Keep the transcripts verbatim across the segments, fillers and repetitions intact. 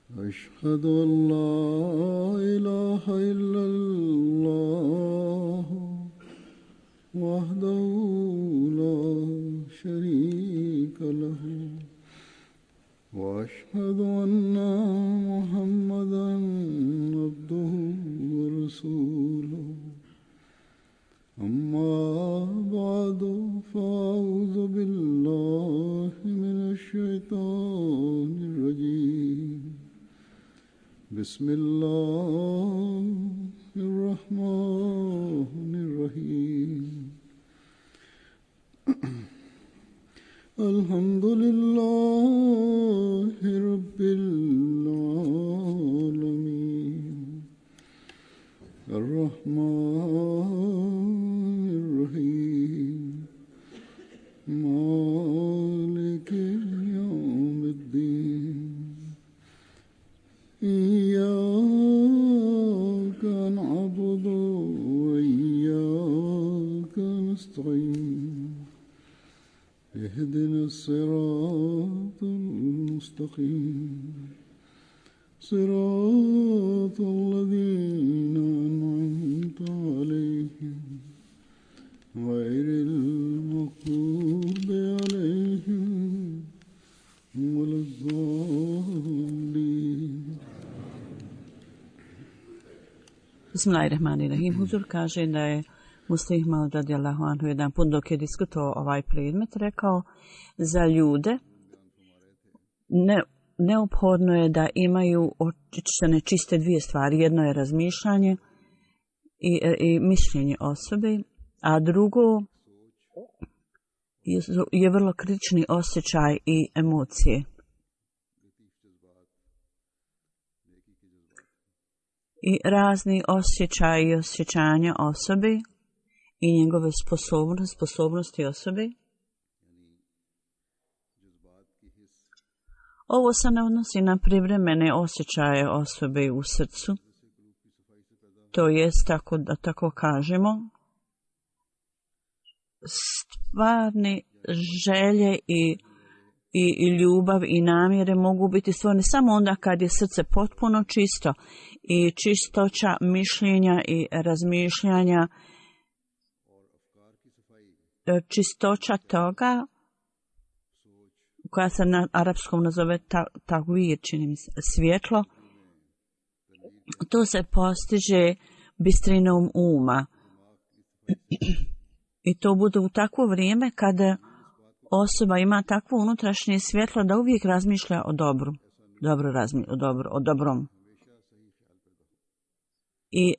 أشهد أن لا إله إلا الله وحده لا شريك له وأشهد أن محمدا عبده ورسوله أما بعد فأعوذ بالله من الشيطان الرجيم بسم الله الرحمن الرحيم الحمد لله رب العالمين الرحمن الرحيم مالك يوم الدين إياك نعبد وإياك نستعين اهدنا الصراط المستقيم صراط الذين أنعمت عليهم غير المغضوب عليهم ولا الضالين. Bismillahirrahmanirrahim. Huzur kaže da je Muslih Maud radijallahu anhu jedan put dok je diskutovao ovaj predmet rekao za ljude ne, neophodno je da imaju očišćene čiste dvije stvari. Jedno je razmišljanje i, i mišljenje osobe, a drugo je, je vrlo kritični osjećaj i emocije. I razni osjećaji i osjećanja osobe i njegove sposobnosti, sposobnosti osobe. Ovo se ne odnosi na privremene osjećaje osobe u srcu, to jest, tako da tako kažemo, stvarne želje i, i, i ljubav i namjere mogu biti stvorene samo onda kad je srce potpuno čisto i čistoća mišljenja i razmišljanja, čistoća toga koja se na arapskom nazove tagvir, čini mi se, svjetlo, to se postiže bistrinom uma. I to bude u takvo vrijeme kada osoba ima takvo unutrašnje svjetlo da uvijek razmišlja o dobru, dobro razmi, o, dobro, o dobrom. I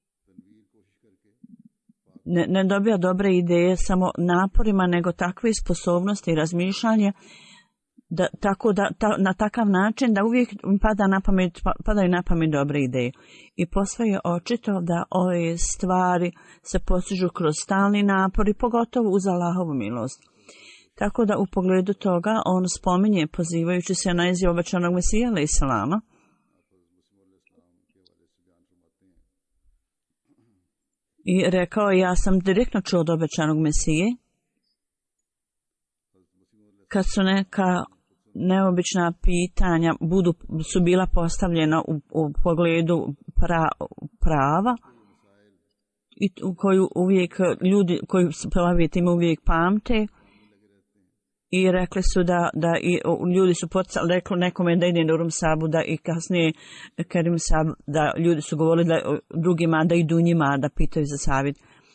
ne, ne dobija dobre ideje samo naporima, nego takve sposobnosti i razmišljanje da, tako da, ta, na takav način da uvijek pada na pamet, padaju na pamet dobre ideje. I posve je očito da ove stvari se postižu kroz stalni napor i pogotovo uz Allahovu milost. Tako da u pogledu toga on spominje, pozivajući se na izjavu obećanog Mesija alejhi selama, i rekao, ja sam direktno čuo od obećanog Mesije kad su neka neobična pitanja budu, su bila postavljena u, u pogledu pra, prava i u koju uvijek ljudi koji se bave time uvijek pamte, i rekli su da, da i ljudi su poticali, rekli nekome da ide na Urum Sabu, da i kasnije Kerim Sab, da ljudi su govorili da drugima da idu njima da pitaju za savjet.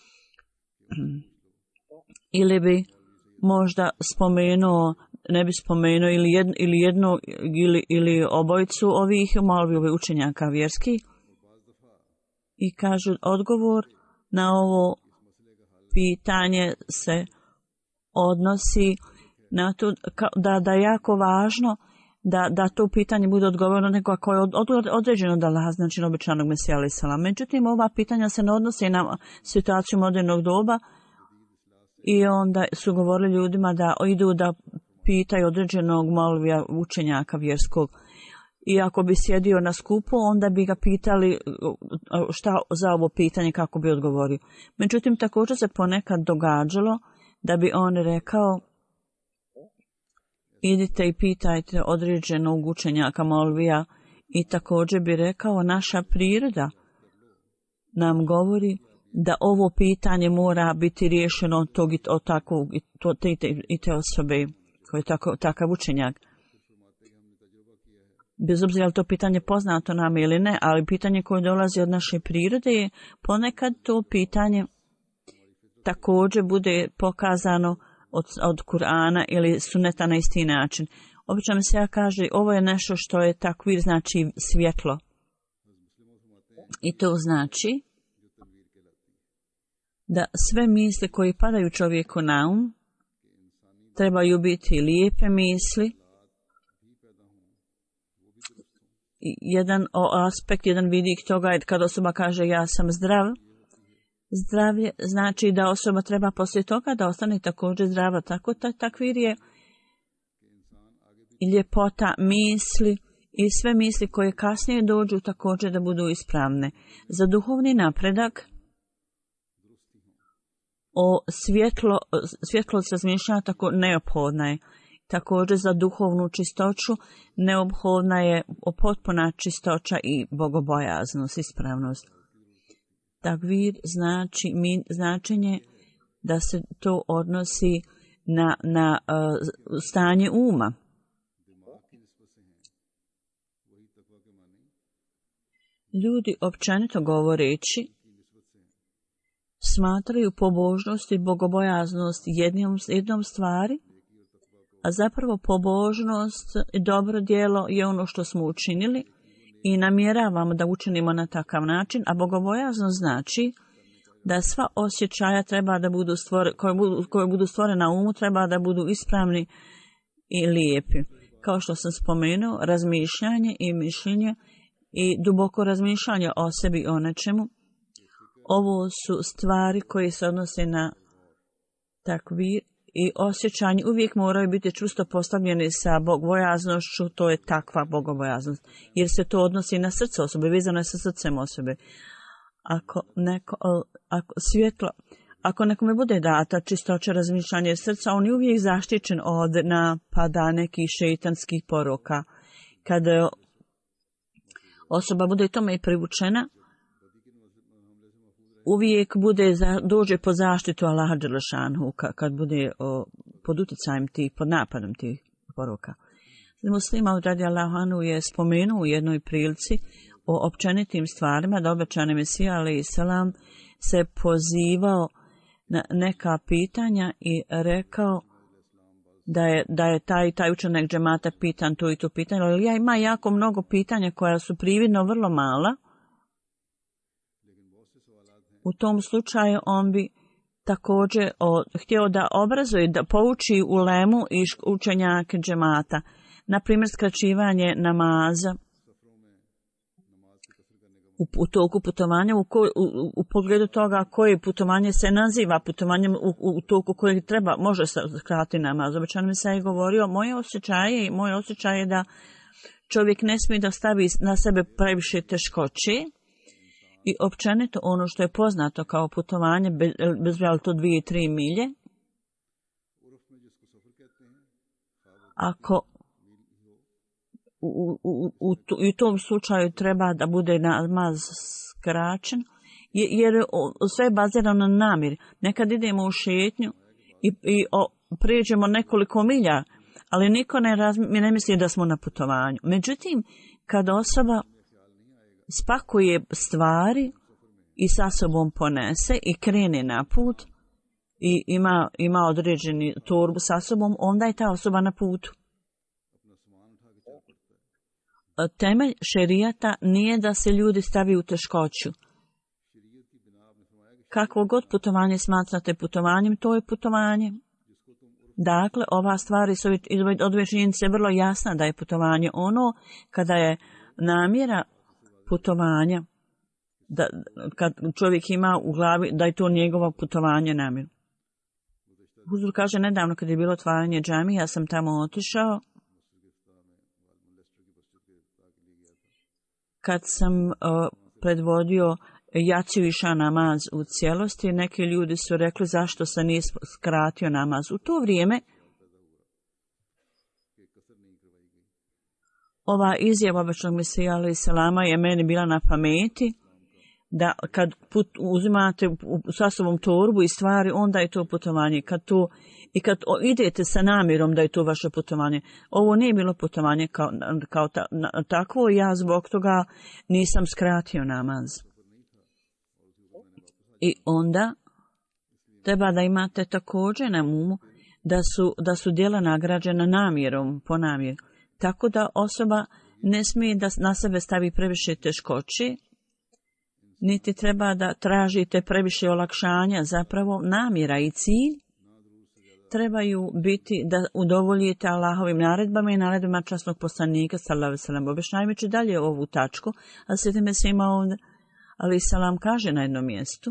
Ili bi možda spomenuo, ne bi spomenuo ili jedno ili, jedno, ili, ili obojicu ovih molvi učenjaka vjerski, i kažu odgovor na ovo pitanje se odnosi na to da, da je jako važno da, da to pitanje bude odgovoreno nego ako je od, od, određeno od Allaha, znači obećanog Mesija alejhi selam. Međutim, ova pitanja se ne odnose na situaciju modernog doba, i onda su govorili ljudima da idu da pitaju određenog molvija učenjaka vjerskog. I ako bi sjedio na skupu, onda bi ga pitali šta za ovo pitanje, kako bi odgovorio. Međutim, također se ponekad događalo da bi on rekao, idite i pitajte određenog učenjaka molvija I također bi rekao, naša priroda nam govori da ovo pitanje mora biti riješeno od tog i od takvog i, to, te, te, i te osobe koji je tako, takav učenjak. Bez obzira li to pitanje poznato nam ili ne, ali pitanje koje dolazi od naše prirode je ponekad to pitanje također bude pokazano od, od Kur'ana ili suneta na isti način. Obično mi se ja kaže, ovo je nešto što je takvir, znači svjetlo. I to znači da sve misli koje padaju čovjeku na um trebaju biti lijepe misli. Jedan aspekt, jedan vidik toga je kad osoba kaže ja sam zdrav. Zdravlje znači da osoba treba poslije toga da ostane također zdrava. Tako ta, takvir je ljepota misli i sve misli koje kasnije dođu također da budu ispravne. Za duhovni napredak o svjetlo, svjetlost razmišljanja tako neophodna je. Također za duhovnu čistoću neophodna je potpuna čistoća i bogobojaznost, ispravnost. Takvir znači mi, značenje da se to odnosi na, na uh, stanje uma. Ljudi općenito govoreći smatraju pobožnost i bogobojaznost jednom, jednom stvari, a zapravo pobožnost i dobro djelo je ono što smo učinili i namjeravamo da učinimo na takav način, a bogobojaznost znači da sva osjećaja treba da budu stvore, koje, budu, koje budu stvorene na umu treba da budu ispravni i lijepi. Kao što sam spomenuo, razmišljanje i mišljenje i duboko razmišljanje o sebi i o nečemu, ovo su stvari koje se odnose na takvir i osjećanje uvijek moraju biti čvrsto postavljeni sa bogobojaznošću, to je takva bogobojaznost, jer se to odnosi na srce osobe, vezano je sa srcem osobe. Ako, neko, ako svjetlo, ako nekome bude data čistoća razmišljanja srca, on je uvijek zaštićen od napada nekih šeitanskih poroka. Kada osoba bude tome i privučena, uvijek bude za, dođe pod zaštitu Allaha dželešanhu kad bude o, pod utjecajem tih, pod napadom tih poroka. Muslima radijallahu anhu je spomenuo u jednoj prilici o općenitim stvarima da obećani Mesija alejhi selam se pozivao na neka pitanja i rekao da je, da je taj, taj učenik džemata pitan to i to pitanje, ali ja ima jako mnogo pitanja koja su prividno vrlo mala. U tom slučaju on bi također o, htio da obrazuje, da pouči ulemu i učenjake džemata. Na primjer, skraćivanje namaza u, u toku putovanja, u, ko, u, u pogledu toga koje putovanje se naziva putovanjem u, u toku kojeg treba, može se skratiti namaz. Obično mi se je govorio, moje osjećaje, moje osjećaje je da čovjek ne smije da stavi na sebe previše teškoće. I općenito ono što je poznato kao putovanje, bez, bez to dvije, tri milje, ako u, u, u, u tom slučaju treba da bude namaz skraćen, jer sve je bazirano na namir. Nekad idemo u šetnju i, i o, prijeđemo nekoliko milja, ali niko ne, razmi, ne misli da smo na putovanju. Međutim, kad osoba spakuje stvari i sa sobom ponese i krene na put i ima, ima određeni torbu sa sobom, onda je ta osoba na putu. Temelj šerijata nije da se ljudi stavi u teškoću. Kakvo god putovanje smatrate putovanjem, to je putovanje. Dakle, ova stvari su od ove činjenice vrlo jasna da je putovanje ono kada je namjera putovanja, da, kad čovjek ima u glavi da je to njegovo putovanje namjer. Huzur kaže, nedavno kad je bilo otvaranje džamije, ja sam tamo otišao. Kad sam uh, predvodio jaciju iša namaz u cijelosti, neki ljudi su rekli zašto se nije skratio namaz. U to vrijeme Ova izjava običnog Mesija alejhi selama je meni bila na pameti, da kad put, uzimate sa sobom torbu i stvari, onda je to putovanje. Kad to, I kad idete sa namjerom da je to vaše putovanje. Ovo nije bilo putovanje kao, kao ta, na, takvo, ja zbog toga nisam skratio namaz. I onda treba da imate također na umu da su, da su djela nagrađena namjerom, po namjeru. Tako da osoba ne smije da na sebe stavi previše teškoći, niti treba da tražite previše olakšanja, zapravo namjera i cilj trebaju biti da udovoljite Allahovim naredbama i naredbama časnog poslanika sallallahu alejhi ve sellem. Objašnjavajući dalje ovu tačku, a sjetime se ima ovdje, ali salam kaže na jednom mjestu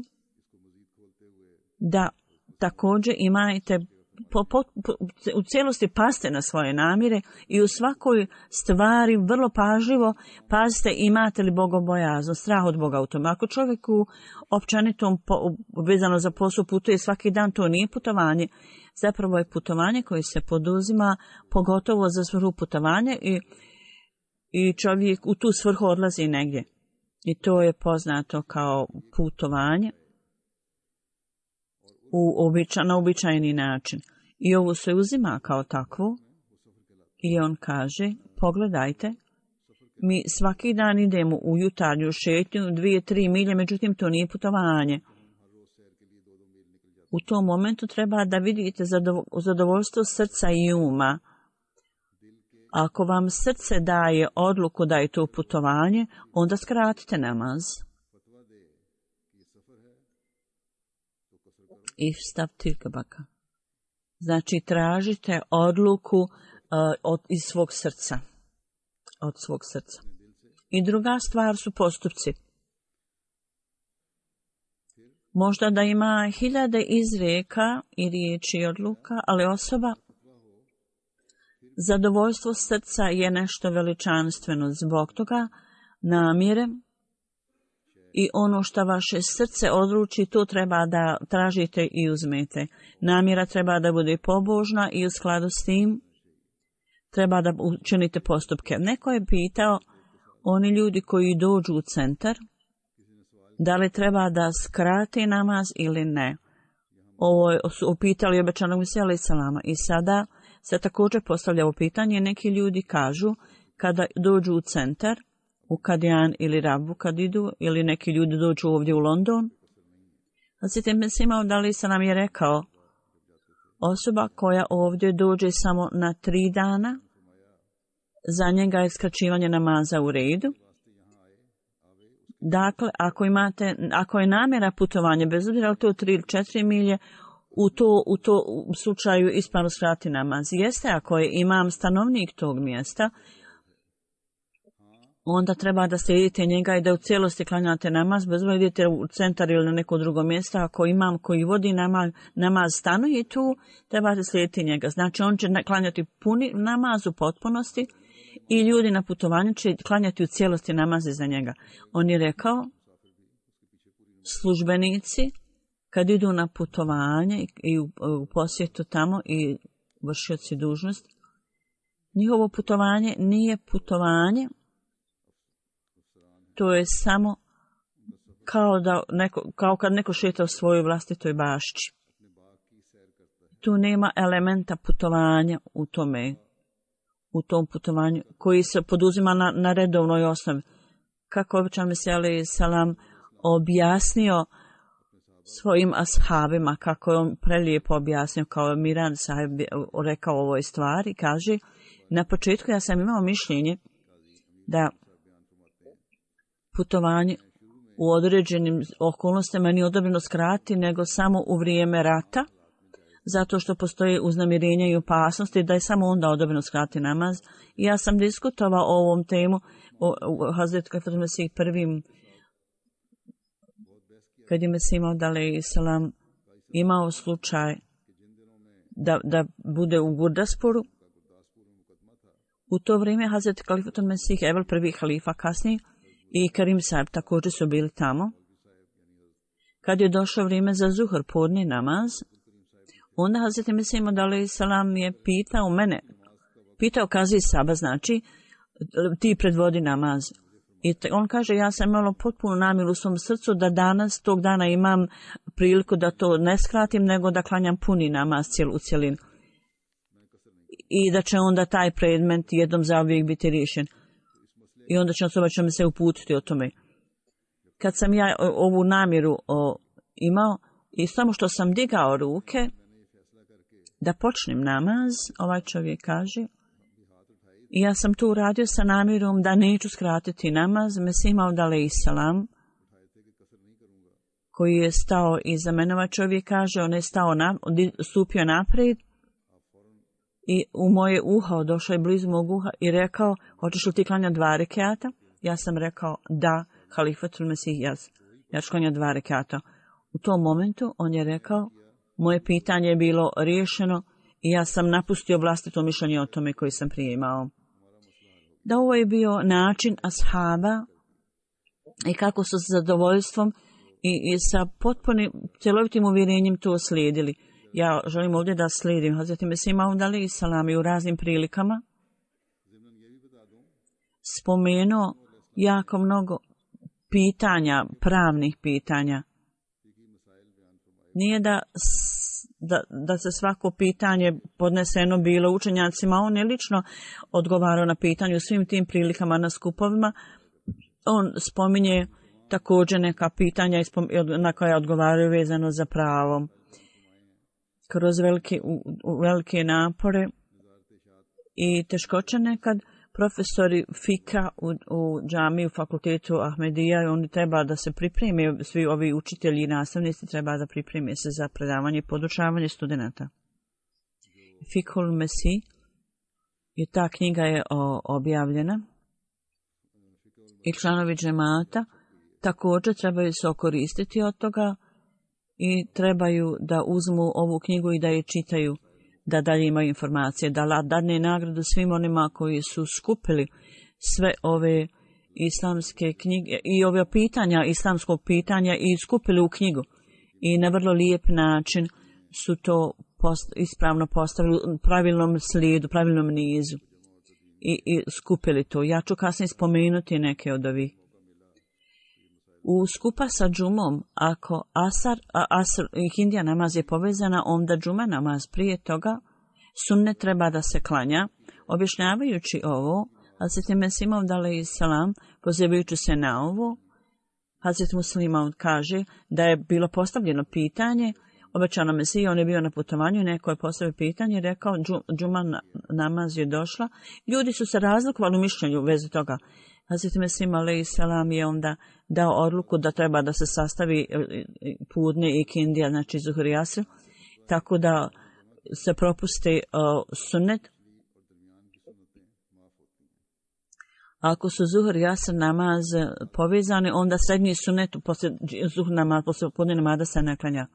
da također imajte po, po, po, u cijelosti paste na svoje namjere i u svakoj stvari vrlo pažljivo pazite imate li bogobojaznost, strah od Boga u tome. Ako čovjek u općenitom po, vezano za posao putuje svaki dan, to nije putovanje. Zapravo je putovanje koje se poduzima pogotovo za svrhu putovanja i, i čovjek u tu svrhu odlazi negdje. I to je poznato kao putovanje u običa, na običajni način. I ovo se uzima kao takvo i on kaže, pogledajte, mi svaki dan idemo u jutarnju šetnju dvije, tri milje, međutim to nije putovanje. U tom momentu treba da vidite zadovoljstvo srca i uma. Ako vam srce daje odluku da je to putovanje, onda skratite namaz. Ifstav tilkabaka. Znači, tražite odluku uh, od, iz svog srca. Od svog srca. I druga stvar su postupci. Možda da ima hiljade izreka i riječi i odluka, ali osoba, zadovoljstvo srca je nešto veličanstveno. Zbog toga namjere i ono što vaše srce odluči, to treba da tražite i uzmete. Namjera treba da bude pobožna i u skladu s tim treba da učinite postupke. Neko je pitao, oni ljudi koji dođu u centar, da li treba da skrate namaz ili ne. Ovo su upitali obećanog Mesija alejhi selama. I sada se također postavlja ovo pitanje. Neki ljudi kažu, kada dođu u centar, u Kadijan ili Rabu kad idu, ili neki ljudi dođu ovdje u London. Sjetite me svima da li sam nam je rekao, osoba koja ovdje dođe samo na tri dana, za njega je skraćivanje namaza u redu. Dakle, ako imate, ako je namjera putovanja, bez obzira li to tri ili četiri milje, u to, u to u slučaju ispravno skrati namaz. Jeste, ako je imam stanovnik tog mjesta, onda treba da slijedite njega i da u cijelosti klanjate namaz, bez obzira idete u centar ili na neko drugo mjesto. Ako imam koji vodi namaz, namaz stanuje tu, trebate slijediti njega. Znači, on će klanjati puni namaz u potpunosti i ljudi na putovanju će klanjati u cijelosti namaze za njega. On je rekao, službenici, kad idu na putovanje i u, u posjetu tamo i vršioci dužnosti, njihovo putovanje nije putovanje, to je samo kao, da neko, kao kad neko šeta u svojoj vlastitoj bašči. Tu nema elementa putovanja u tome, u tom putovanju, koji se poduzima na, na redovnoj osnovi. Kako običan Mesija alejhi selam objasnio svojim ashabima, kako je on prelijepo objasnio, kao Miran sahib rekao o ovoj stvari, kaže, na početku ja sam imao mišljenje da putovanje u određenim okolnostima nije odobreno skrati, nego samo u vrijeme rata, zato što postoje uznamirenja i opasnosti, da je samo onda odobreno skrati namaz. I ja sam diskutovao o ovom temu, o, o Hazretu Kafir Mesih prvim, kad je Mesih imao alejhi selam imao slučaj da, da bude u Gurdasporu. U to vrijeme Hazret Kalifat Mesih, Evel prvi halifa kasnije, i Karim Sahib također su bili tamo. Kad je došlo vrijeme za zuhr, podni namaz, onda Hazret Mesih alejhi selam je pitao mene, pitao Kazi Saba, znači, ti predvodi namaz. I on kaže, ja sam imala potpunu namjeru u svom srcu da danas, tog dana imam priliku da to ne skratim, nego da klanjam puni namaz cijel, u cjelinu. I da će onda taj predmet jednom zauvijek biti riješen. I onda će osoba će mi se uputiti o tome. Kad sam ja ovu namjeru o, imao i samo što sam digao ruke da počnem namaz, ovaj čovjek kaže, i ja sam tu uradio sa namjerom da neću skratiti namaz, Mesih Maud alejhi selam, koji je stao iza mene, ovaj čovjek kaže, on je stao na, stupio naprijed i u moje uho, došao je blizu mog uha i rekao, hoćeš li ti klanjati dva rekata? Ja sam rekao, da, halifatul Mesih, ja, ja ću klanjati dva rekata. U tom momentu on je rekao, moje pitanje je bilo riješeno i ja sam napustio vlastito mišljenje o tome koji sam prije imao. Da ovo je bio način ashaba i kako su s zadovoljstvom i, i sa potpunim cjelovitim uvjerenjem to slijedili. Ja želim ovdje da slijedim Hazreti Mesih Maud alejhi selam i u raznim prilikama spomenuo jako mnogo pitanja, pravnih pitanja. Nije da, da, da se svako pitanje podneseno bilo učenjacima, on je lično odgovarao na pitanje u svim tim prilikama na skupovima. On spominje također neka pitanja na koja odgovaraju vezano za pravo. Kroz velike, velike napore i teškoće nekad profesori fika u, u džami, u fakultetu Ahmedija, oni treba da se pripreme, svi ovi učitelji i nastavnici treba da pripreme se za predavanje i podučavanje studenta. Fikhul Mesih, i ta knjiga je o, objavljena i članovi džemata također trebaju se okoristiti od toga i trebaju da uzmu ovu knjigu i da je čitaju, da dalje imaju informacije, da dadne nagradu svim onima koji su skupili sve ove islamske knjige i ove pitanja islamskog pitanja i skupili u knjigu. I na vrlo lijep način su to post, ispravno postavili u pravilnom slijedu, pravilnom nizu i, i skupili to. Ja ću kasnije spomenuti neke od ovih. U skupa sa džumom, ako asar, a, asr i kindija namaz je povezana, onda džuma namaz prije toga, sunnet treba da se klanja. Objašnjavajući ovo, Hazreti Mesih Maud alejhi selam, pozivajući se na ovo, Hazreti Muslim Maud kaže da je bilo postavljeno pitanje, obećano Mesiji, on je bio na putovanju i neko je postavio pitanje i rekao, džuma namaz je došla. Ljudi su se razlikovali u mišljenju u vezi toga. Hazreti Mesih alejhi selam je onda dao odluku da treba da se sastavi pudne i kindija, znači zuhr i asr, tako da se propusti uh, sunnet. Ako su zuhr i asr namaz povezane, onda srednji sunnet posle zuhr namaz, posle podne namaza se ne klanja.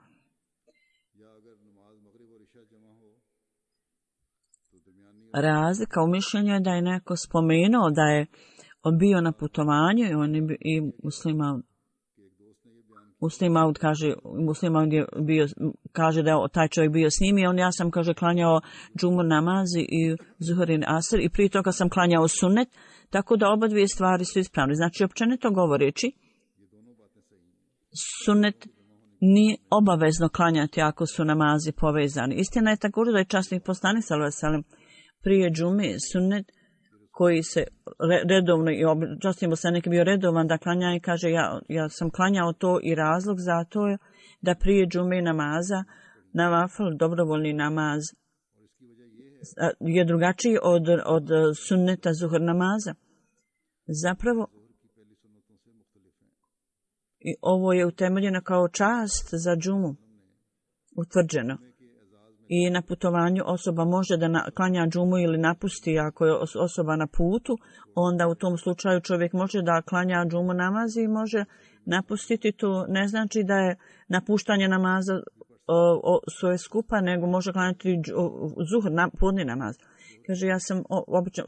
Razlika u mišljenju je da je neko spomenuo da je on bio na putovanju i on je i muslima Muslim Maud kaže, Muslim Maud je bio, kaže da je taj čovjek bio s njim i on, ja sam, kaže, klanjao džumu namazi i zuhrin asr i prije toga sam klanjao sunnet, tako da oba dvije stvari su ispravne. Znači, općenito govoreći, sunnet nije obavezno klanjati ako su namazi povezani. Istina je također da je časnih poslanik sallallahu alejhi ve sellem prije džume sunnet koji se redovno i časnim poslanik bio redovan da klanja i kaže ja, ja sam klanjao to i razlog za to je da prije džume namaza navafl, dobrovoljni namaz je drugačiji od, od sunneta zuhr namaza. Zapravo i ovo je utemeljeno kao čast za džumu, utvrđeno. I na putovanju osoba može da na, klanja džumu ili napusti, ako je osoba na putu, onda u tom slučaju čovjek može da klanja džumu namazi i može napustiti. To ne znači da je napuštanje namaza o, o, svoje skupa, nego može klanjati zuhr, na, podni namaz. Kaže, ja sam o, obično...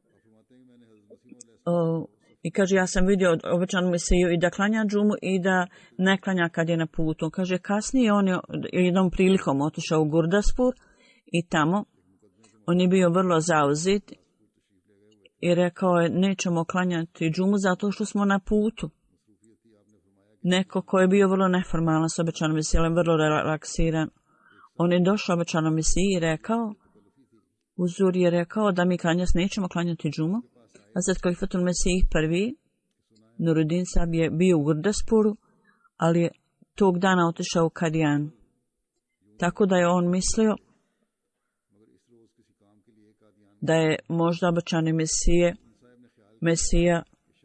O, I kaže, ja sam vidio obećanu Mesiju i da klanja džumu i da ne klanja kad je na putu. Kaže, kasnije on je jednom prilikom otišao u Gurdaspur i tamo on je bio vrlo zauzet i rekao je nećemo klanjati džumu zato što smo na putu. Neko ko je bio vrlo neformalan s obećanom Mesijom, vrlo relaksiran, on je došao obećanom Mesiji i rekao, Uzur je rekao da mi klanjas nećemo klanjati džumu. Hazret Kalifatul Mesih prvi, Nuruddin Sahib je bio u Gurdaspuru, ali je tog dana otišao u Kadijan. Tako da je on mislio da je možda obećani Mesije, Mesija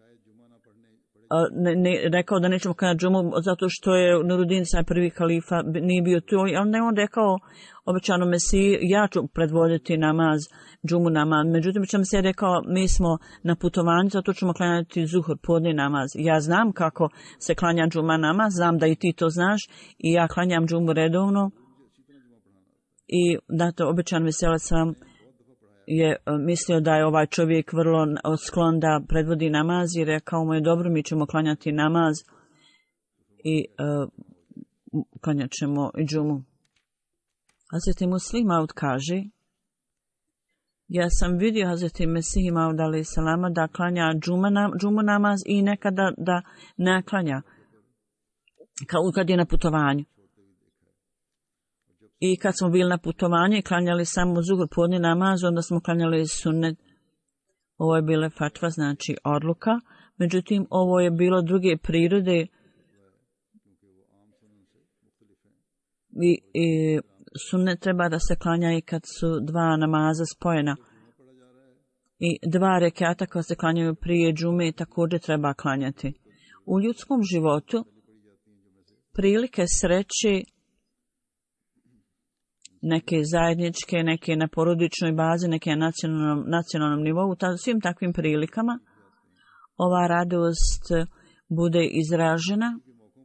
ne, ne, rekao da nećemo klanjati džumu zato što je Nuruddin Sahib prvi kalifa nije bio tu, ali ne on rekao obećanom Mesiji ja ću predvoditi namaz, džumu namaz. Međutim, obećan se je rekao mi smo na putovanju, zato ćemo klanjati zuhur, podni namaz. Ja znam kako se klanja džuma namaz, znam da i ti to znaš i ja klanjam džumu redovno. I zato obećan Mesija sam je mislio da je ovaj čovjek vrlo sklon da predvodi namaz i rekao mu je dobro, mi ćemo klanjati namaz i uh, klanjat ćemo i džumu. Hazreti Muslim Maud kaže, ja sam vidio Hazreti Mesih Maud alaih salama da klanja džuma, džumu namaz i nekada da ne klanja kao kad je na putovanju. I kad smo bili na putovanju i klanjali samo zuhur podni namaz, onda smo klanjali sunnet. Ovo je bila fatva, znači odluka. Međutim, ovo je bilo druge prirode. I, i sunnet treba da se klanja i kad su dva namaza spojena. I dva rekata koja se klanjaju prije džume također treba klanjati. U ljudskom životu prilike sreće neke zajedničke, neke na porodičnoj bazi, neke na nacionalnom, nacionalnom nivou, u svim takvim prilikama ova radost bude izražena.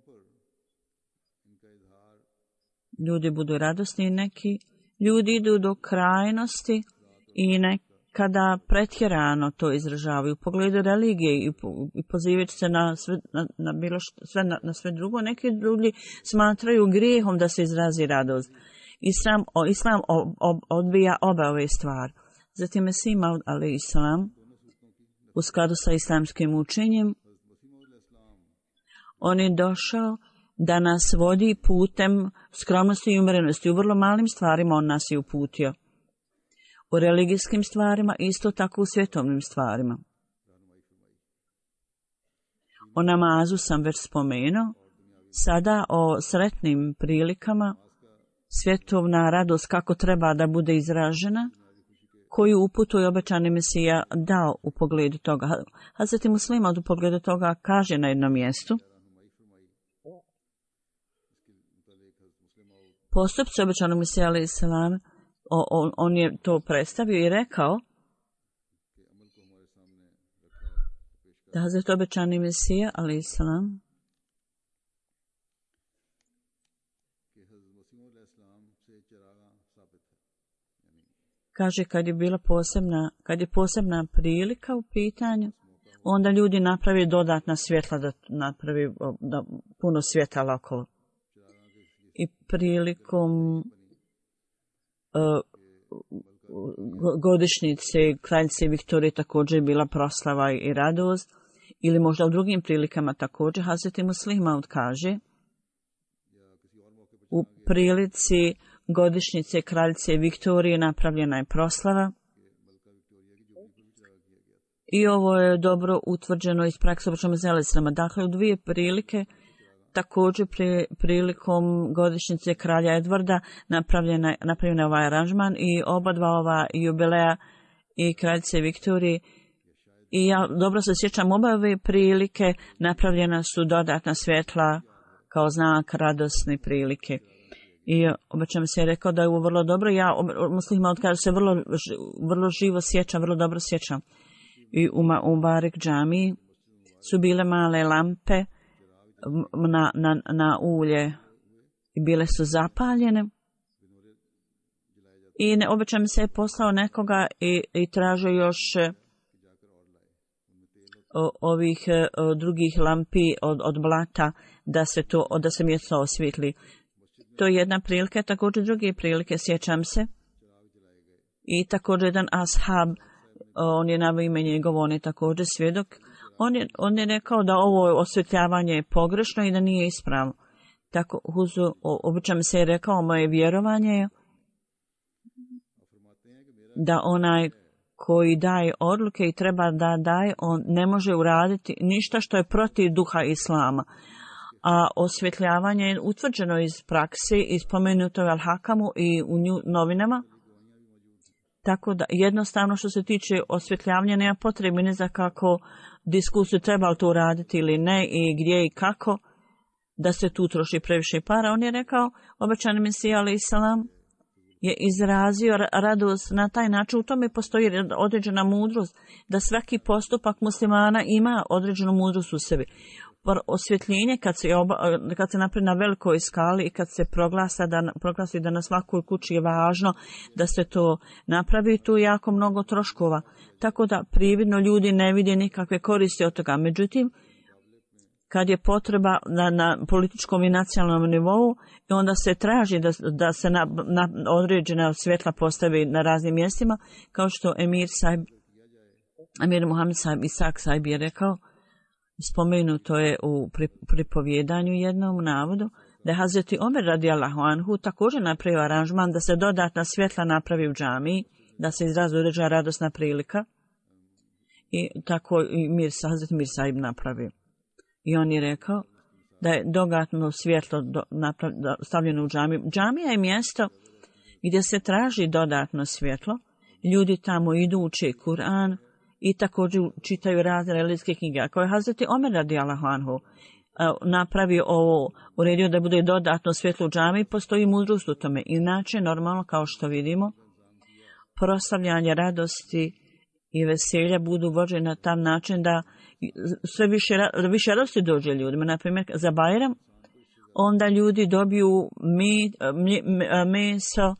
Ljudi budu radosni, neki ljudi idu do krajnosti i nekada pretjerano to izražavaju u pogledu religije i, i pozivajući se na sve, na, na bilo što, sve, na, na sve drugo. Neki drugi smatraju grijehom da se izrazi radost. Islam, o, islam ob, ob, odbija oba ove stvari. Zatim je Mesih Maud alaih salam u skladu sa islamskim učenjem on je došao da nas vodi putem skromnosti i umjerenosti. U vrlo malim stvarima on nas je uputio. U religijskim stvarima isto tako u svjetovnim stvarima. O namazu sam već spomenuo. Sada o sretnim prilikama, svjetovna radost kako treba da bude izražena, koju uputu je obećani Mesija dao u pogledu toga. Hazreti Muslim Maud u pogledu toga kaže na jednom mjestu, postupci obećanog Mesija alaih salam, on, on je to predstavio i rekao da Hazreti obećani Mesija alaih salam kaže kad je bila posebna, kad je posebna prilika u pitanju, onda ljudi napravi dodatna svjetla da napravi da puno svjetala okolo. I prilikom uh, godišnjice kraljice Viktorije također je bila proslava i radost, ili možda u drugim prilikama također. Hazreti Muslim Maud kaže, u prilici godišnjice kraljice Viktorije napravljena je proslava i ovo je dobro utvrđeno iz prakse obećanog Mesija alaih salam. Dakle, u dvije prilike, također pri, prilikom godišnjice kralja Edvarda napravljena, napravljena ovaj aranžman i oba dva ova jubileja i kraljice Viktorije. I ja dobro se sjećam, oba ove prilike napravljena su dodatna svjetla kao znak radosne prilike. I obećam se je rekao da je ovo vrlo dobro. Ja, Muslim Maud kaže se vrlo, vrlo živo sjećam, vrlo dobro sjećam. I u, u Barek džamiji su bile male lampe na, na, na ulje i bile su zapaljene. I ne, obećam se je poslao nekoga i, i tražio još o, ovih o, drugih lampi od, od blata da se, to, da se mjesto osvijetli. To je jedna prilika, također druge prilike, sjećam se. I također jedan ashab on je naveo ime njegovo, on je također svjedok. On je, on je rekao da ovo osvjetljavanje je pogrešno i da nije ispravno. Tako Huzu običajno se je rekao, moje vjerovanje je da onaj koji daje odluke i treba da daje, on ne može uraditi ništa što je protiv duha Islama. A osvjetljavanje je utvrđeno iz praksi, iz spomenutog Al-Hakamu i u nju, novinama. Tako da jednostavno što se tiče osvjetljavanja nema potrebe ni za kako diskusiju treba li to uraditi ili ne i gdje i kako da se tu troši previše para. On je rekao, obećani Mesija alejhi selam je izrazio radost na taj način. U tome postoji određena mudrost, da svaki postupak muslimana ima određenu mudrost u sebi. Osvjetljenje kad se, oba, kad se napravi na velikoj skali i kad se proglasa da, proglasi da na svakoj kući je važno da se to napravi, tu je jako mnogo troškova. Tako da prividno ljudi ne vide nikakve koristi od toga. Međutim, kad je potreba na, na političkom i nacionalnom nivou, i onda se traži da, da se na, na određena svjetla postavi na raznim mjestima, kao što Emir Saib, Emir Muhammed Saib Isak Saib je rekao, spomenuto je u pripovjedanju jednom navodu, da je Hazreti Omer radijallahu anhu također napravio aranžman da se dodatna svjetla napravi u džamiji, da se izrazi određena radosna prilika. I tako i Mir, Hazreti Mir Saib napravio. I on je rekao da je dodatno svjetlo do, naprav, do, stavljeno u džamiju. Džamija je mjesto gdje se traži dodatno svjetlo. Ljudi tamo idu uče Kur'an i također čitaju razne religijske knjige. Ako je Hazreti Omer radijallahu anhu napravio ovo, uredio da bude dodatno svjetlo u džamiji, postoji mudrost u tome. Inače, normalno, kao što vidimo, proslavljanje radosti i veselja budu vođeni na tam način da sve više, više radosti dođe ljudima. Naprimjer, za Bajram, onda ljudi dobiju mi, mi, meso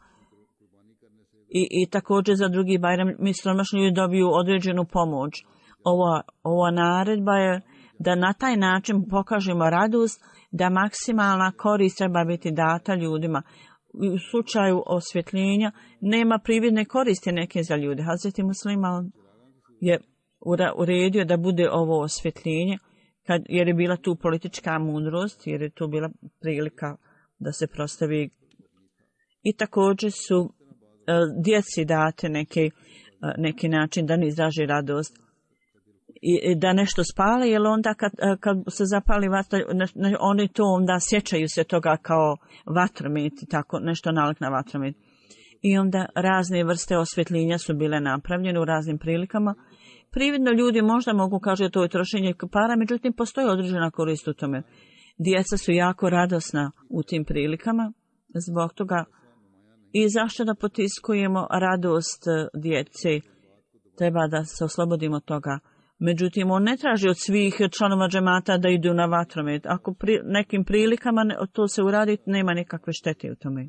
i, i također za drugi Bajram siromašni ljudi dobiju određenu pomoć. Ova, ova naredba je da na taj način pokažemo radost, da maksimalna korist treba biti data ljudima. U slučaju osvjetljenja nema prividne koristi neke za ljude. Hazreti Musliman je uredio da bude ovo osvjetljenje, kad, jer je bila tu politička mudrost, jer je tu bila prilika da se prostavi. I također su uh, djeci date neki, uh, neki način da ne izraži radost i, i da nešto spale, jer onda kad, uh, kad se zapali vatra, ne, oni to onda sjećaju se toga kao vatromet i tako nešto nalik na vatromet. I onda razne vrste osvjetljenja su bile napravljene u raznim prilikama. Prividno ljudi možda mogu kažu da to je trošenje para, međutim postoji određena korist u tome. Djeca su jako radosna u tim prilikama, zbog toga i zašto da potiskujemo radost djece, treba da se oslobodimo od toga. Međutim, on ne traži od svih članova džemata da idu na vatromet. Ako pri nekim prilikama to se uradi, nema nikakve štete u tome.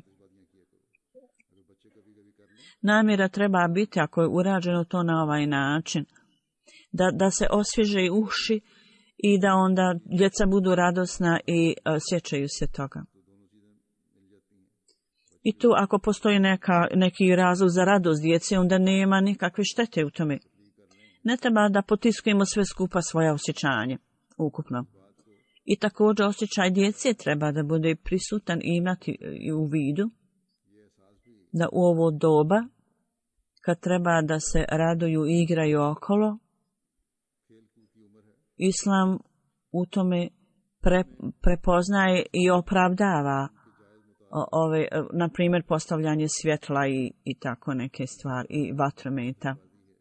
Namjera treba biti, ako je urađeno to na ovaj način, da, da se osvježe uši i da onda djeca budu radosna i uh, sjećaju se toga. I tu ako postoji neka, neki razlog za radost djece, onda nema nikakve štete u tome. Ne treba da potiskujemo sve skupa svoja osjećanja ukupno. I također osjećaj djece treba da bude prisutan i imati u vidu da u ovo doba, kad treba da se raduju i igraju okolo, Islam u tome pre, prepoznaje i opravdava ove, na primjer, postavljanje svjetla i, i tako neke stvari, i vatrometa.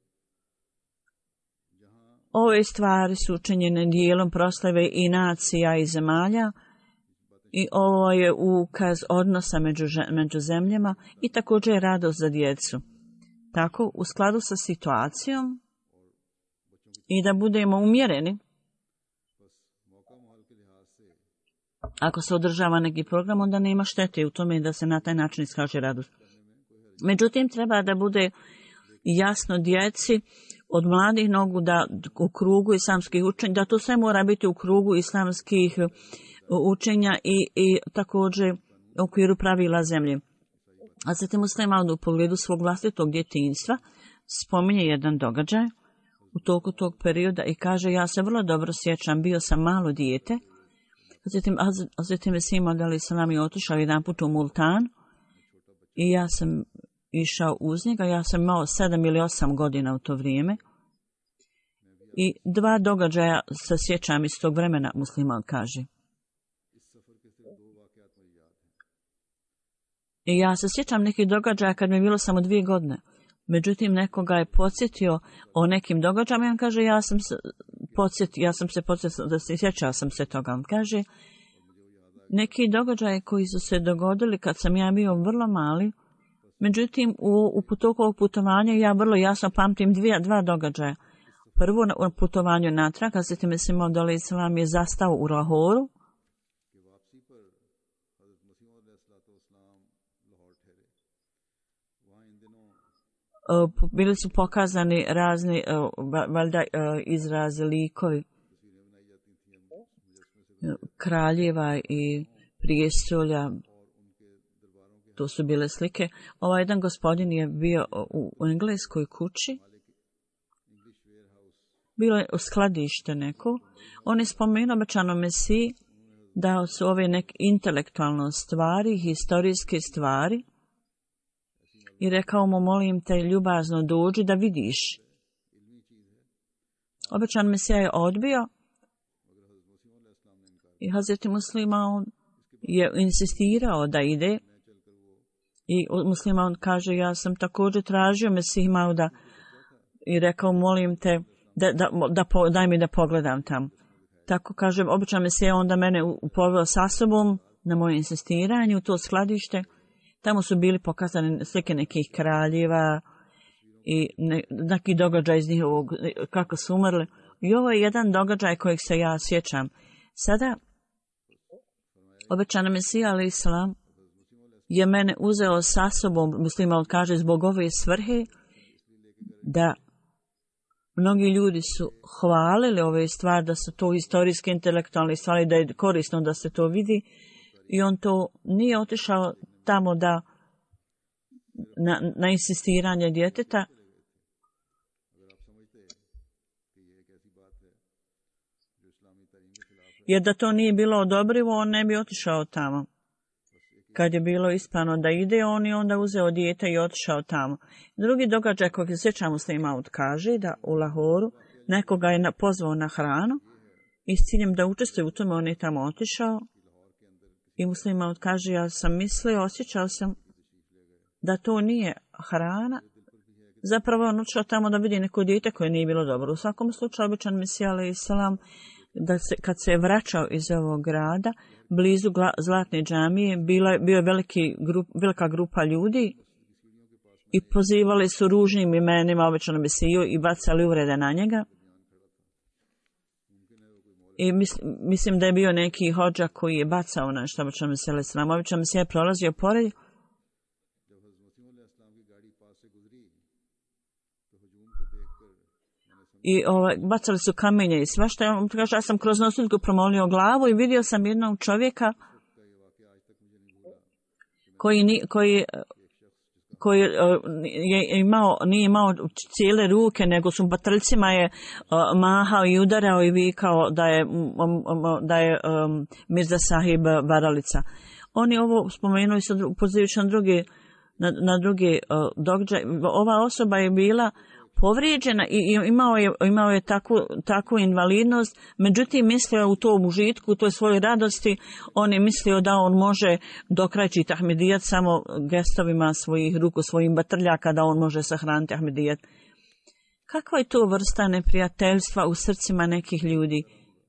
Ove stvari su učinjene dijelom proslave i nacija i zemalja, i ovo je ukaz odnosa među, među zemljama i također je radost za djecu. Tako, u skladu sa situacijom i da budemo umjereni, ako se održava neki program, onda nema štete u tome da se na taj način iskaže radost. Međutim, treba da bude jasno djeci od mladih nogu da u krugu islamskih učenja, da to sve mora biti u krugu islamskih učenja i, i također u okviru pravila zemlje. A zatim musliman u pogledu svog vlastitog djetinjstva spominje jedan događaj u toku tog perioda i kaže, ja se vrlo dobro sjećam, bio sam malo dijete. Zatim, zatim Mesih Maud alejhi selam je otišao jedan put u Multan i ja sam išao uz njega, ja sam imao sedam ili osam godina u to vrijeme. I dva događaja se sjećam iz tog vremena, Musliman kaže. I ja se sjećam nekih događaja kad mi je bilo samo dvije godine. Međutim, nekoga je podsjetio o nekim događajima i on kaže, ja sam se podsjetio, ja sam se podsjetio, da se sjećao sam se toga. On kaže, neki događaje koji su se dogodili kad sam ja bio vrlo mali, međutim, u, u toku ovog putovanja ja vrlo jasno pamtim dvije, dva događaja. Prvo, na putovanju natrag, kad se Mesih Maud alejhi selam je zastao u Lahoru. Bili su pokazani razni valjda izrazi, likovi kraljeva i prijestolja. To su bile slike. Ovaj jedan gospodin je bio u, u engleskoj kući. Bilo je skladište neko. On je spomenuo obećanom Mesiji da su ove neke intelektualne stvari, historijske stvari. I rekao mu, molim te, ljubazno dođi da vidiš. Obećan Mesija je odbio. I Hazreti Musliman je insistirao da ide. I Musliman kaže, ja sam također tražio Mesih Mauda i rekao, molim te, da, da, da, daj mi da pogledam tam. Tako kaže, obećan Mesija onda mene poveo sa sobom na moje insistiranje u to skladište. Tamo su bili pokazane slike nekih kraljeva i ne, neki događaj iz njihovog, kako su umrli. I ovo je jedan događaj kojeg se ja sjećam. Sada, obećana Mesija alejhi selam je mene uzeo sa sobom, Musliman kaže, zbog ove svrhe, da mnogi ljudi su hvalili ove stvari, da su to historijske, intelektualne stvari, da je korisno da se to vidi. I on to nije otišao tamo da na, na insistiranje djeteta. Jer da to nije bilo odobrivo, on ne bi otišao tamo. Kad je bilo ispravno da ide, on je onda uzeo dijete i otišao tamo. Drugi događaj kojeg se sjećam, Muslim Maud kaže da u Lahoru nekoga je pozvao na hranu i s ciljem da učestvuje u tome, on je tamo otišao. I Muslim Maud kaže, ja sam mislio, osjećao sam da to nije hrana. Zapravo on učeo tamo da vidi neko dijete koje nije bilo dobro. U svakom slučaju, obećan Mesija alejhi selam, da se, kad se je vraćao iz ovog grada, blizu gla, Zlatne džamije, bila, bio je veliki grup, velika grupa ljudi i pozivali su ružnim imenima obećanog Mesiju i bacali uvrede na njega. I mislim, mislim da je bio neki hodža koji je bacao nešto obećanog Mesija alejhi selam. Obećan Mesija je prolazio pored i ovaj, bacali su kamenje i svašta. Ja, kaže, ja sam kroz nosiljku promolio glavu i vidio sam jednog čovjeka koji, ni, koji, koji je imao, nije imao cijele ruke, nego su batrljcima je uh, mahao i udarao i vikao da je, um, um, da je um, Mirza Sahib varalica. On je ovo spomenuo i pozivajući na drugi, na, na drugi uh, događaj. Ova osoba je bila povrijeđena i imao je, imao je takvu, takvu invalidnost, međutim mislio u tom užitku, u toj svojoj radosti, on je mislio da on može dokrajčiti Ahmedijat samo gestovima svojih ruku, svojim batrljaka, da on može sahraniti Ahmedijat. Kakva je to vrsta neprijateljstva u srcima nekih ljudi?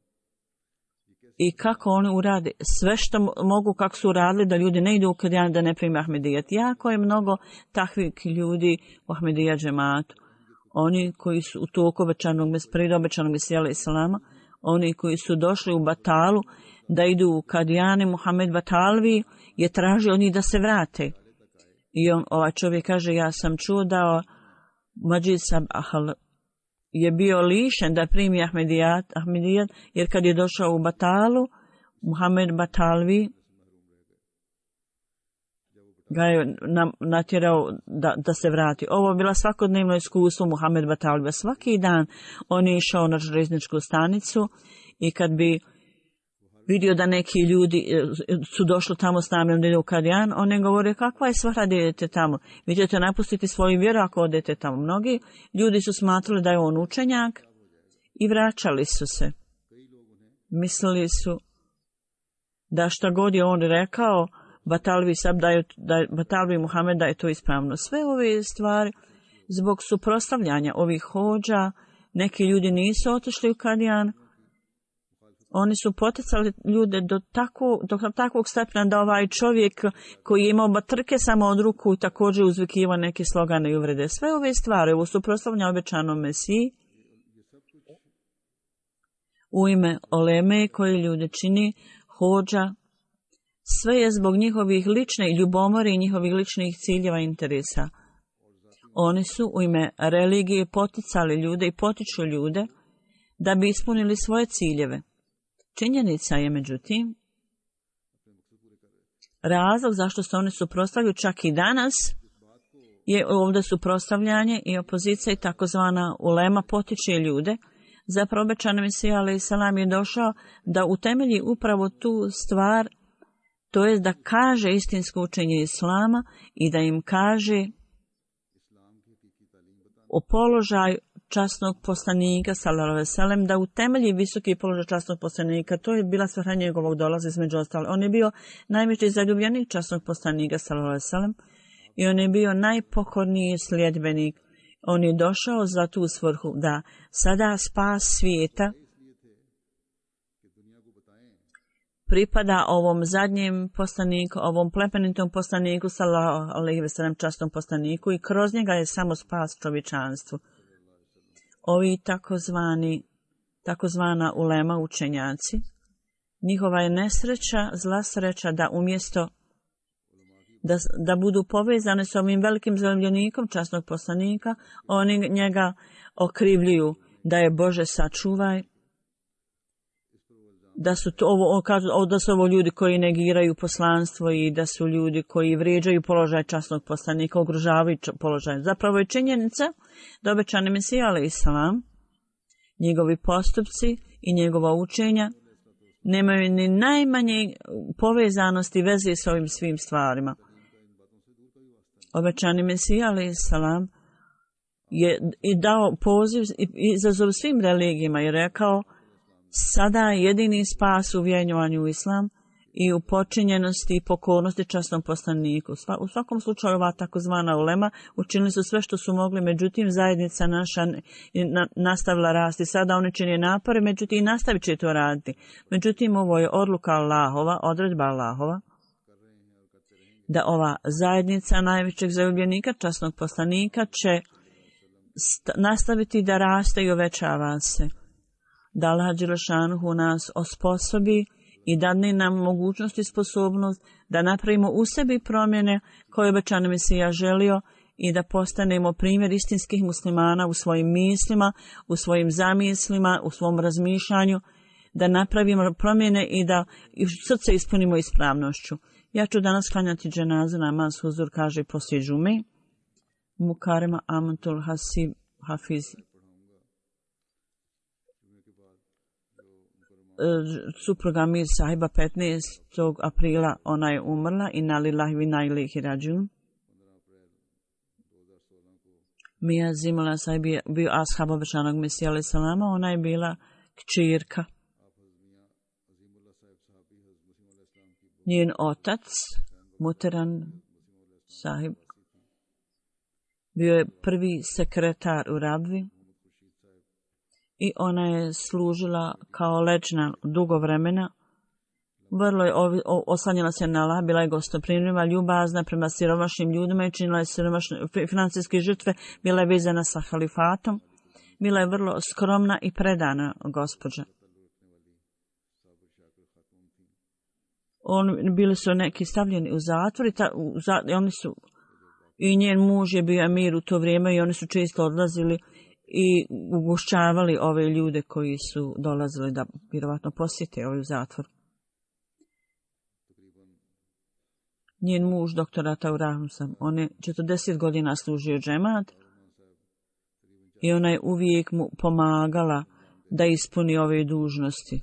I kako oni urade sve što mogu, kako su uradili da ljudi ne idu u Kadjan, da ne prime Ahmedijat. Jako je mnogo takvih ljudi u Ahmedijat džematu. Oni koji su u toku obećanog mesprida, obećanog Mesija alejhi selama, oni koji su došli u Batalu da idu u Kadijane, Muhammed Batalvi je tražio od njih da se vrate. I on, ovaj čovjek kaže, ja sam čuo da Mađid Sab Ahal je bio lišen da primi Ahmedijat, Ahmedijat, jer kad je došao u Batalu, Muhammed Batalvi ga je natjerao da, da se vrati. Ovo je bila svakodnevno iskustvo Muhamed Batalviba. Svaki dan on je išao na željezničku stanicu i kad bi vidio da neki ljudi su došli tamo s namjerom da idu u Kadijan, on je govorio kakva je svrha da idete tamo. Vi ćete napustiti svoju vjeru ako odete tamo. Mnogi ljudi su smatrali da je on učenjak i vraćali su se. Mislili su da šta god je on rekao, Batalvi Sab da je, da je Batalvi Muhamed da je to ispravno. Sve ove stvari zbog suprotstavljanja ovih hođa, neki ljudi nisu otišli u Kadijan. Oni su poticali ljude do, tako, do takvog stepena da ovaj čovjek koji je imao batrke samo od ruku također uzvikivao neke slogane i uvrede. Sve ove stvari, ovo suprotstavljanje obećanom Mesiji u ime oleme koje ljude čini hođa, sve je zbog njihovih ličnih ljubomore i njihovih ličnih ciljeva i interesa. Oni su u ime religije poticali ljude i potiču ljude da bi ispunili svoje ciljeve. Činjenica je, međutim, razlog zašto se oni suprotstavljaju čak i danas je ovdje suprotstavljanje i opozicija i takozvana ulema potiče ljude. Zapravo obećani Mesija alejhi selam je došao da utemelji upravo tu stvar, to je da kaže istinsko učenje Islama i da im kaže o položaju časnog poslanika, sallallahu alejhi ve sellem, da utemelji visoki položaj časnog poslanika. To je bila svrha njegovog dolaza između ostalih. On je bio najveći zaljubljenik časnog poslanika, sallallahu alejhi ve sellem, i on je bio najpokorniji sljedbenik. On je došao za tu svrhu da sada spas svijeta pripada ovom zadnjem poslaniku, ovom plemenitom poslaniku, sallallahu alejhi ve sellem, časnom poslaniku, i kroz njega je samo spas čovječanstvu. Ovi takozvani, takozvana ulema učenjaci, njihova je nesreća, zla sreća da umjesto da, da budu povezane s ovim velikim zaljubljenikom časnog poslanika, oni njega okrivljuju da je Bože sačuvaj, da su to ovo, da su ovo ljudi koji negiraju poslanstvo i da su ljudi koji vrijeđaju položaj časnog poslanika, ugrožavaju položaj. Zapravo je činjenica da obećani Mesija alejhi selam, njegovi postupci i njegova učenja nemaju ni najmanje povezanosti veze s ovim svim stvarima. Obećani Mesija alejhi selam je i dao poziv i izazov svim religijama i rekao: sada je jedini spas u vjerovanju u islam i u počinjenosti i pokornosti časnom poslaniku. U svakom slučaju ova takozvana ulema učinili su sve što su mogli, međutim zajednica naša nastavila rasti. Sada oni čine napore, međutim i nastavit će to raditi. Međutim, ovo je odluka Allahova, odredba Allahova, da ova zajednica najvećeg zaljubljenika časnog poslanika će nastaviti da raste i uvećava se. Da Allah Đelešanuhu nas osposobi i dadne nam mogućnost i sposobnost da napravimo u sebi promjene koje obećani Mesija želio i da postanemo primjer istinskih muslimana u svojim mislima, u svojim zamislima, u svom razmišljanju, da napravimo promjene i da srce ispunimo ispravnošću. Ja ću danas klanjati dženazu namaz huzur, kaže poslije džume. Mukarema Amatul Hasib Hafiz. Supruga Mir Sahiba petnaestog aprila ona je umrla i nalillahi wa inna ilaihi rađun. Mija Zimala Sahib je bio ashab obećanog Mesija alejhi selama, ona je bila kćerka. Njen otac, Muteran Sahib, bio je prvi sekretar u Rabvi i ona je služila kao leđna dugo vremena. Vrlo je oslanjala se na Allah, bila je gostoprimljiva, ljubazna prema siromašnim ljudima i činila je siromašne financijske žrtve, bila je vezana sa halifatom, bila je vrlo skromna i predana gospođa. On, bili su neki stavljeni u zatvor i, ta, u, za, oni su, i njen muž je bio emir u to vrijeme i oni su često odlazili i ugošćavali ove ljude koji su dolazili da vjerovatno posjete ovaj zatvor. njen muž doktora Taurahusam. On je četrdeset godina služio džemat i ona je uvijek mu pomagala da ispuni ove dužnosti.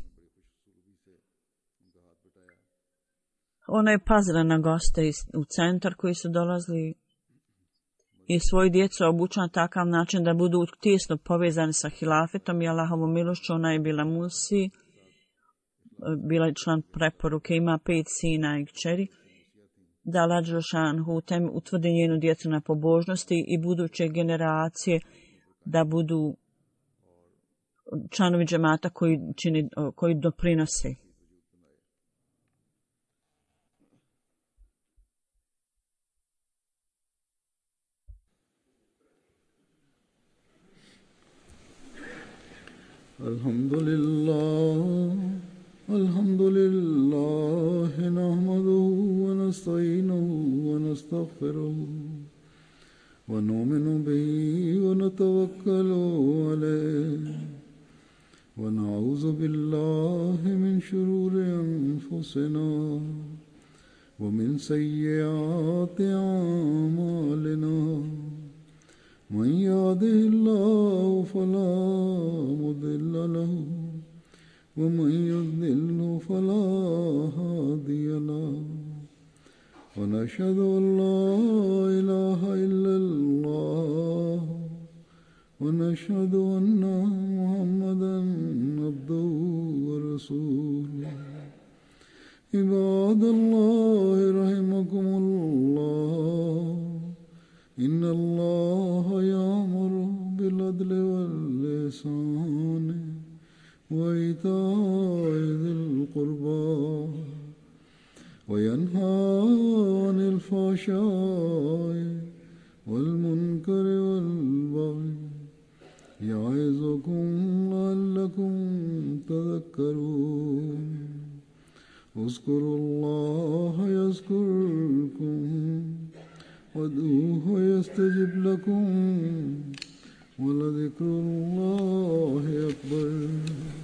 Ona je pazila na goste u centar koji su dolazili i svoju djecu obučila na takav način da budu tijesno povezani sa hilafetom i Allahovom milošću. Ona je bila musi, bila je član preporuke, ima pet sina i kćeri. Da Allah dželešanu tem utvrdi njenu djecu na pobožnosti i buduće generacije da budu članovi džemata koji, čini, koji doprinose. Alhamdulillah, alhamdulillah, nahmaduhu wa nasta'inuhu wa nastaghfiruhu wa nu'minu bihi wa natawakkalu alayhi wa na'udhu billahi min shururi anfusina wa min sayyiati a'malina. من يهده الله فلا مضل له ومن يضلل فلا هادي له ونشهد أن لا إله إلا الله ونشهد أن محمدا عبده ورسوله. عباد الله رحمكم الله إن الله يأمر بالعدل والإحسان وإيتاء ذي القربى وينهى عن الفحشاء والمنكر والبغي يعظكم لعلكم تذكرون. اذكروا الله يذكركم وادعوه يستجب لكم ولذكر الله أكبر.